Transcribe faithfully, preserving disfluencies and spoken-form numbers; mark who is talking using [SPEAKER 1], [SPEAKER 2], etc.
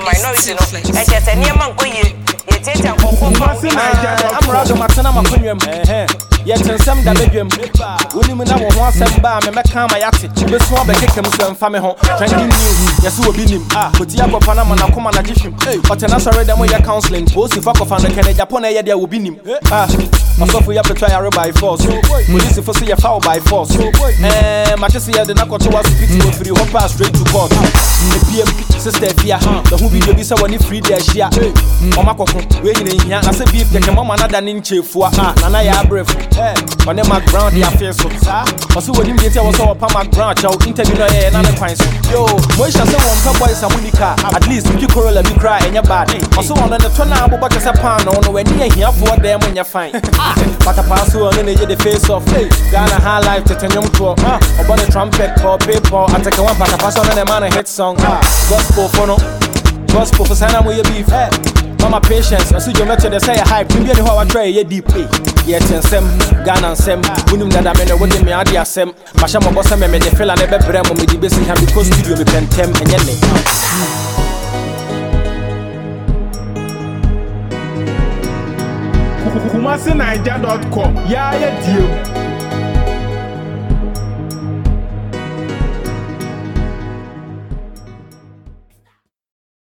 [SPEAKER 1] minority no e che se nie man ko ye ye tete akofo fa
[SPEAKER 2] I'm Rago Matana Makunum eh yet and some da bedroom woni mu na wo ho asem ba me meka ma yate be so be keke mu so mfa me ho trending news yes wo binim ah koti akofa na mana koma na gihwim otena sorry dem ya counseling post if akofa no kene japan e ye dia wo binim ah masofu ya petwa ya by force police for say ya foul by force eh ma chese ya de na koto wa spiti wo free hop pass straight to court the P M sister fia the who video bi say woni free there share o makoko we nyina hia na say beef keke mama na da ne nchefua ah na na ya bref eh on my ground ya feel so sir also when you tell us up my ground chow interview no eh na kwan so yo mo sha say one boy samunika at least you corolla me cry and your bad also on the turn na abo bakasa pan no no when you here for them when you fine but a pass on no the face of Ghana high life to tenyum to ah about the trumpet for paper attack one but a pass on the man hit song gospel for no gospel for sana mo ye beef mama patience I see you met to say hype we be how I try ye deep yet and sem Ghana sem unum dada me no what me ade asem masha mo bossa me me de fela na be brem mo me di besi ha because studio me pentem enye me
[SPEAKER 3] kumasi naija dot com ya ya dio